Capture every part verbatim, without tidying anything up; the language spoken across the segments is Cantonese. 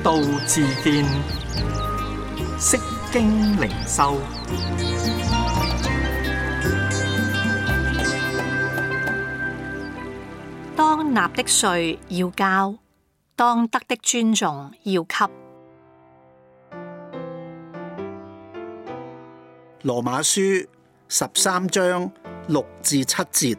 道自見，釋經靈修。 當納的稅要交，當得的尊重要給。 羅馬書十三章六至七節，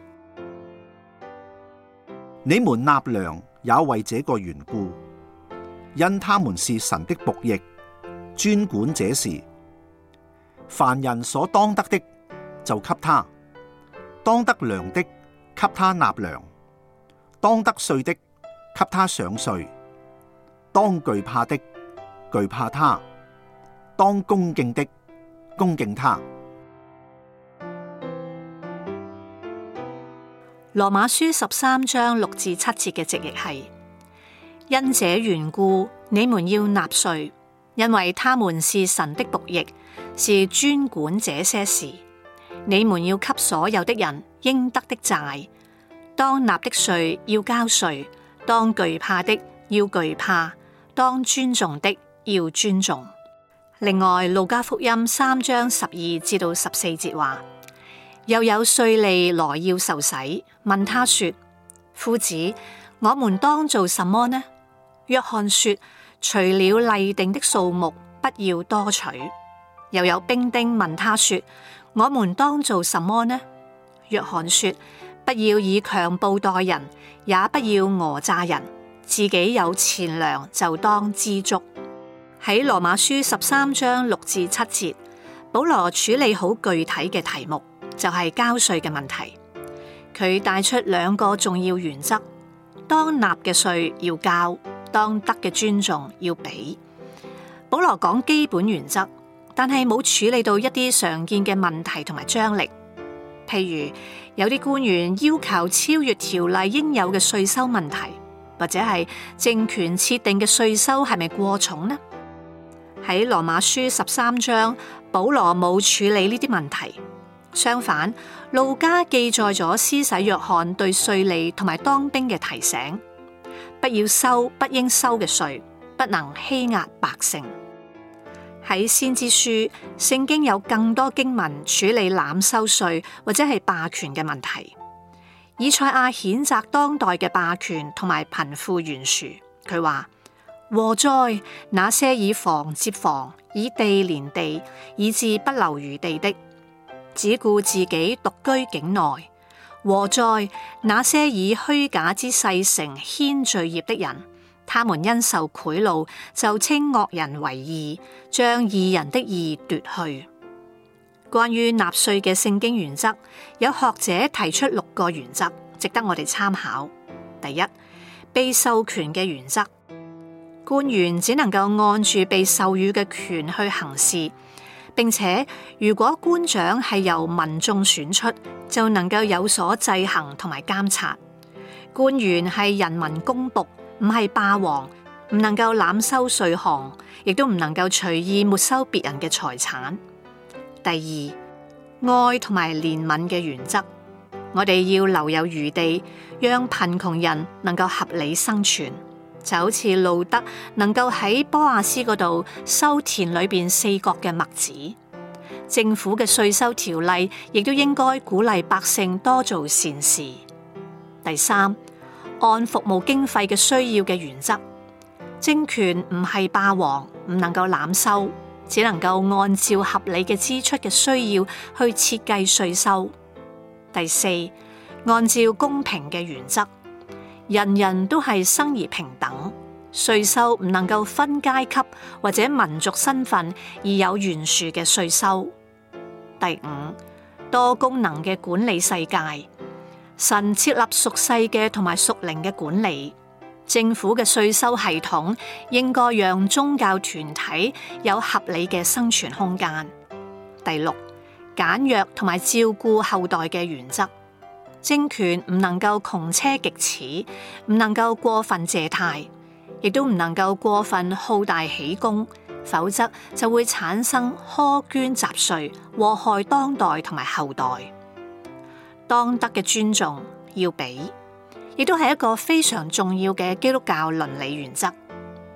你們納糧也為這個緣故，因他們是神的僕役，專管這事。凡人所當得的，就給他；當得糧的，給他納糧；當得稅的，給他上稅；當懼怕的，懼怕他；當恭敬的，恭敬他。 羅馬書十三章六至七節嘅直譯係：因這緣故，你們要納稅，因為他們是神的僕役，是專管這些事。你們要給所有的人應得的債。當納的稅要交稅，當懼怕的要懼怕，當尊重的要尊重。另外，路加福音三章十二至到十四節話，又有稅吏來要受洗，問他說：夫子，我們當做什麼呢？約翰說：除了例定的數目，不要多取。又有兵丁問他說：我們當做什麼呢？約翰說：不要以強暴待人，也不要訛詐人，自己有錢糧就當知足。喺羅馬書十三章六至七節，保羅處理好具體嘅題目，就係交稅嘅問題。佢帶出兩個重要原則：當納嘅稅要交，當得嘅尊重要俾。保羅講基本原則，但係冇處理到一啲常見嘅問題同埋張力。譬如有啲官員要求超越條例應有嘅稅收問題，或者係政權設定嘅稅收係咪過重呢？喺羅馬書十三章，保羅冇處理呢啲問題。相反，路加記載咗施洗約翰對稅吏同埋當兵嘅提醒：不要收不應收嘅稅，不能欺壓百姓。喺先知書，聖經有更多經文處理濫收稅或者係霸權嘅問題。以賽亞譴責當代嘅霸權同埋貧富懸殊，佢話：禍哉！那些以房接房，以地連地，以致不留餘地的，只顧自己獨居境內。禍哉！那些以虛假之細繩牽罪孽的人，他們因受賄賂，就稱惡人為義，將義人的義奪去。關於納稅嘅聖經原則，有學者提出六個原則，值得我哋參考。第一，被授權嘅原則，官員只能夠按住被授予嘅權去行事，並且如果官長係由民眾選出，就能夠有所制衡同埋監察。官員係人民公僕，唔係霸王，唔能夠濫收稅項，亦都唔能夠隨意沒收別人嘅財產。第二，愛同埋憐憫嘅原則，我哋要留有餘地，讓貧窮人能夠合理生存。就好似路德能夠喺波亞斯嗰度收田裏邊四角嘅麥子，政府嘅稅收條例亦都應該鼓勵百姓多做善事。第三，按服務經費嘅需要嘅原則，政權唔係霸王，唔能夠濫收，只能夠按照合理嘅支出嘅需要去設計稅收。第四，按照公平嘅原則，人人都係生而平等，稅收唔能夠分階級或者民族身份而有懸殊嘅稅收。第五，多功能嘅管理世界，神設立屬世嘅同埋屬靈嘅管理，政府嘅稅收系統應該讓宗教團體有合理嘅生存空間。第六，簡約同埋照顧後代嘅原則。政權唔能夠窮奢極侈，唔能夠過分借貸，亦都唔能夠過分好大喜功，否則就會產生苛捐雜稅，禍害當代同埋後代。當得嘅尊重要俾，亦都係一個非常重要嘅基督教倫理原則。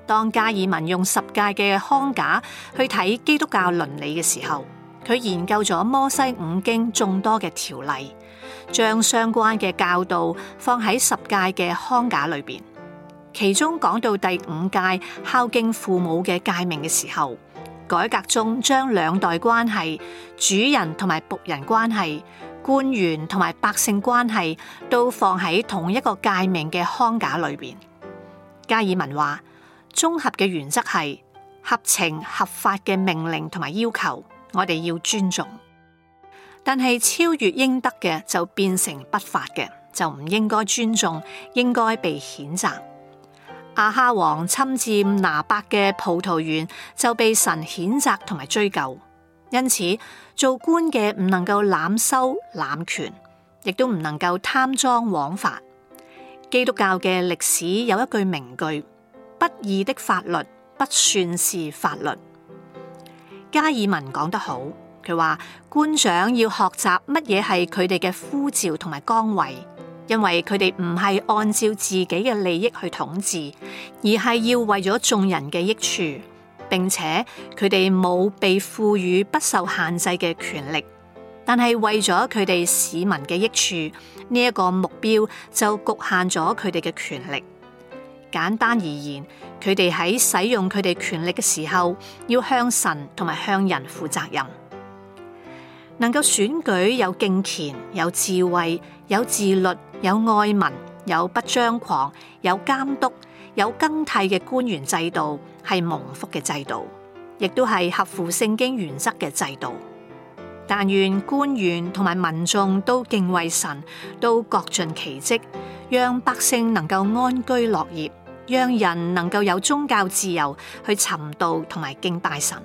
當加爾文用十誡嘅框架去睇基督教倫理嘅時候，佢研究咗摩西五經眾多嘅條例，將相關嘅教導放喺十誡嘅框架裏邊。其中講到第五誡孝敬父母嘅誡命嘅時候，改革中將兩代關係、主人同埋僕人關係、官員同埋百姓關係都放喺同一個誡命嘅框架裏邊。加爾文話，綜合嘅原則係合情合法嘅命令同埋要求，我哋要尊重。但係超越應得嘅就變成不法嘅，就唔應該尊重，應該被譴責。亞哈王侵佔拿伯嘅葡萄園，就被神譴責同埋追究。因此，做官嘅唔能夠濫收濫權，亦都唔能夠貪贓枉法。基督教嘅歷史有一句名句：不義的法律不算是法律。加爾文講得好，佢話官長要學習乜嘢係佢哋嘅呼召同埋崗位。因為佢哋唔係按照自己嘅利益去統治，而係要為咗眾人嘅益處，並且佢哋冇被賦予不受限制嘅權力，但係為咗佢哋市民嘅益處，呢一個目標就局限咗佢哋嘅權力。簡單而言，佢哋喺使用佢哋權力嘅時候，要向神同埋向人負責任。能夠選舉有敬虔、有智慧、有自律、有愛民、有不張狂、有監督、有更替嘅官員制度，係蒙福嘅制度，亦都係合乎聖經原則嘅制度。但願官員同埋民眾都敬畏神，都各盡其職，讓百姓能夠安居樂業，讓人能夠有宗教自由去尋道同埋敬拜神。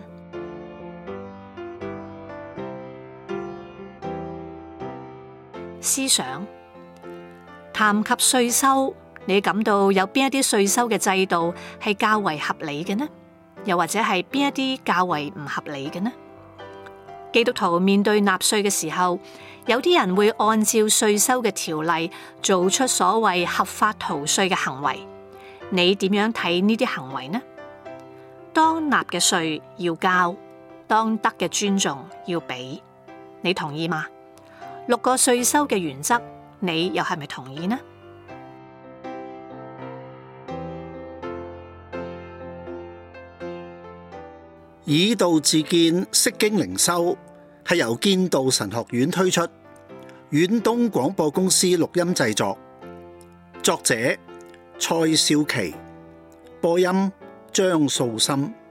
思想談及稅收，你感到有邊一啲稅收嘅制度係較為合理嘅呢？又或者係邊一啲較為唔合理嘅呢？基督徒面對納稅嘅時候，有啲人會按照稅收嘅條例做出所謂合法逃稅嘅行為。你點樣睇呢啲行為呢？當納嘅稅要交，當得嘅尊重要俾，你同意嗎？六個稅收嘅原則，你又係咪同意呢？ 以道自見，釋經靈修係由建道神學院推出，遠東廣播公司錄音製作，作者蔡少琪，播音張素心。